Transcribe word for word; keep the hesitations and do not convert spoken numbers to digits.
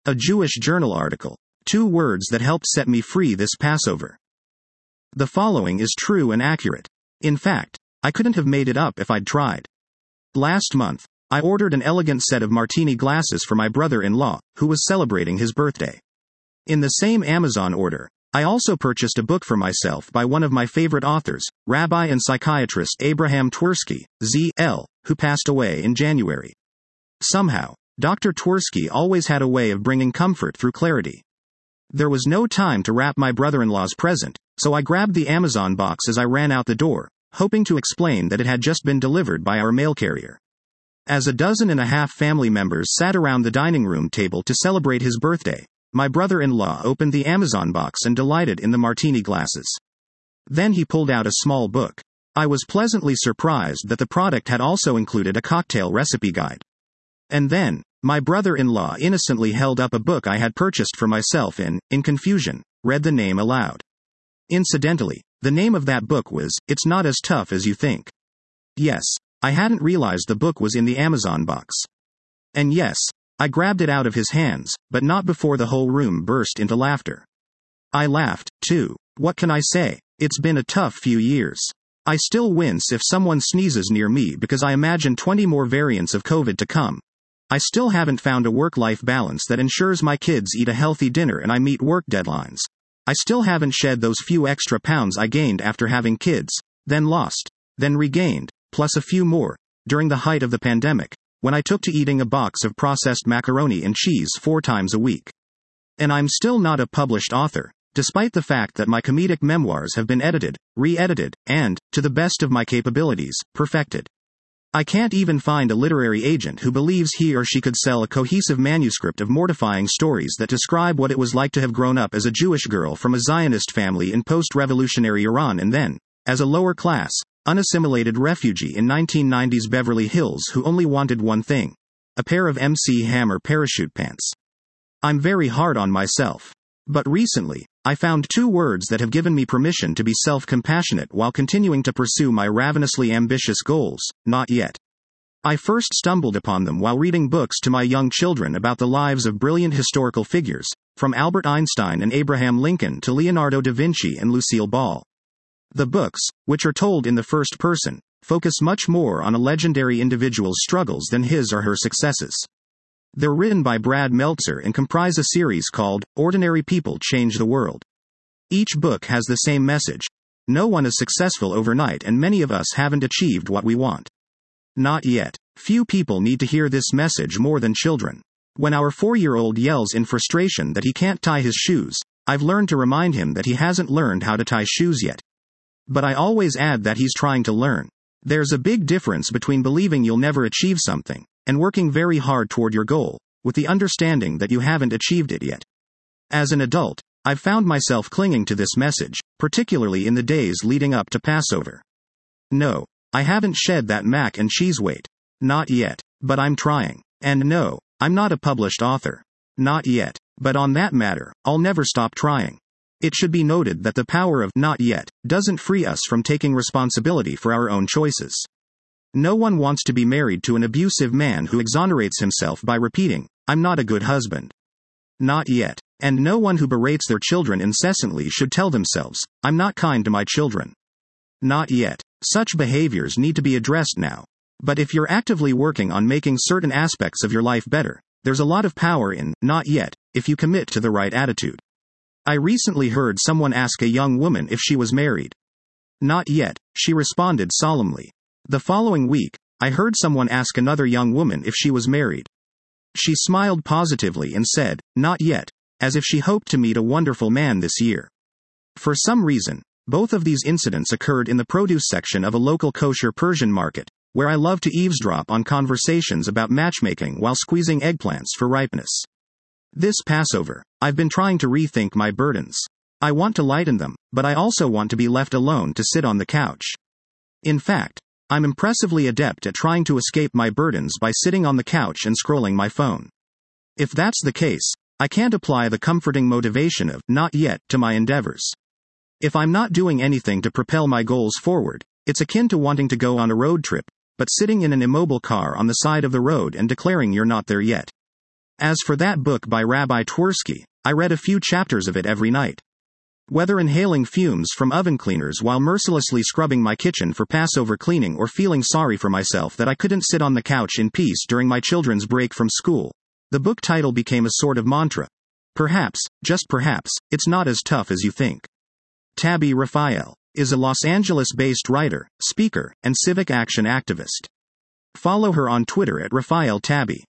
A Jewish journal article. Two words that helped set me free this Passover. The following is true and accurate. In fact, I couldn't have made it up if I'd tried. Last month, I ordered an elegant set of martini glasses for my brother-in-law, who was celebrating his birthday. In the same Amazon order, I also purchased a book for myself by one of my favorite authors, Rabbi and psychiatrist Abraham Twersky, Z L, who passed away in January. Somehow, Doctor Twersky always had a way of bringing comfort through clarity. There was no time to wrap my brother-in-law's present, so I grabbed the Amazon box as I ran out the door, hoping to explain that it had just been delivered by our mail carrier. As a dozen and a half family members sat around the dining room table to celebrate his birthday, my brother-in-law opened the Amazon box and delighted in the martini glasses. Then he pulled out a small book. I was pleasantly surprised that the product had also included a cocktail recipe guide. And then, my brother-in-law innocently held up a book I had purchased for myself and, in confusion, read the name aloud. Incidentally, the name of that book was, It's Not As Tough As You Think. Yes, I hadn't realized the book was in the Amazon box. And yes, I grabbed it out of his hands, but not before the whole room burst into laughter. I laughed, too. What can I say? It's been a tough few years. I still wince if someone sneezes near me because I imagine twenty more variants of COVID to come. I still haven't found a work-life balance that ensures my kids eat a healthy dinner and I meet work deadlines. I still haven't shed those few extra pounds I gained after having kids, then lost, then regained, plus a few more, during the height of the pandemic, when I took to eating a box of processed macaroni and cheese four times a week. And I'm still not a published author, despite the fact that my comedic memoirs have been edited, re-edited, and, to the best of my capabilities, perfected. I can't even find a literary agent who believes he or she could sell a cohesive manuscript of mortifying stories that describe what it was like to have grown up as a Jewish girl from a Zionist family in post-revolutionary Iran and then, as a lower-class, unassimilated refugee in nineteen nineties Beverly Hills who only wanted one thing: a pair of M C Hammer parachute pants. I'm very hard on myself. But recently, I found two words that have given me permission to be self-compassionate while continuing to pursue my ravenously ambitious goals: not yet. I first stumbled upon them while reading books to my young children about the lives of brilliant historical figures, from Albert Einstein and Abraham Lincoln to Leonardo da Vinci and Lucille Ball. The books, which are told in the first person, focus much more on a legendary individual's struggles than his or her successes. They're written by Brad Meltzer and comprise a series called Ordinary People Change the World. Each book has the same message: no one is successful overnight and many of us haven't achieved what we want. Not yet. Few people need to hear this message more than children. When our four-year-old yells in frustration that he can't tie his shoes, I've learned to remind him that he hasn't learned how to tie shoes yet. But I always add that he's trying to learn. There's a big difference between believing you'll never achieve something and working very hard toward your goal, with the understanding that you haven't achieved it yet. As an adult, I've found myself clinging to this message, particularly in the days leading up to Passover. No, I haven't shed that mac and cheese weight. Not yet. But I'm trying. And no, I'm not a published author. Not yet. But on that matter, I'll never stop trying. It should be noted that the power of not yet doesn't free us from taking responsibility for our own choices. No one wants to be married to an abusive man who exonerates himself by repeating, "I'm not a good husband." Not yet. And no one who berates their children incessantly should tell themselves, "I'm not kind to my children." Not yet. Such behaviors need to be addressed now. But if you're actively working on making certain aspects of your life better, there's a lot of power in not yet, if you commit to the right attitude. I recently heard someone ask a young woman if she was married. Not yet, she responded solemnly. The following week, I heard someone ask another young woman if she was married. She smiled positively and said, "Not yet," as if she hoped to meet a wonderful man this year. For some reason, both of these incidents occurred in the produce section of a local kosher Persian market, where I love to eavesdrop on conversations about matchmaking while squeezing eggplants for ripeness. This Passover, I've been trying to rethink my burdens. I want to lighten them, but I also want to be left alone to sit on the couch. In fact, I'm impressively adept at trying to escape my burdens by sitting on the couch and scrolling my phone. If that's the case, I can't apply the comforting motivation of not yet to my endeavors. If I'm not doing anything to propel my goals forward, it's akin to wanting to go on a road trip, but sitting in an immobile car on the side of the road and declaring you're not there yet. As for that book by Rabbi Twersky, I read a few chapters of it every night. Whether inhaling fumes from oven cleaners while mercilessly scrubbing my kitchen for Passover cleaning or feeling sorry for myself that I couldn't sit on the couch in peace during my children's break from school, the book title became a sort of mantra. Perhaps, just perhaps, it's not as tough as you think. Tabby Raphael is a Los Angeles-based writer, speaker, and civic action activist. Follow her on Twitter at Raphael Tabby.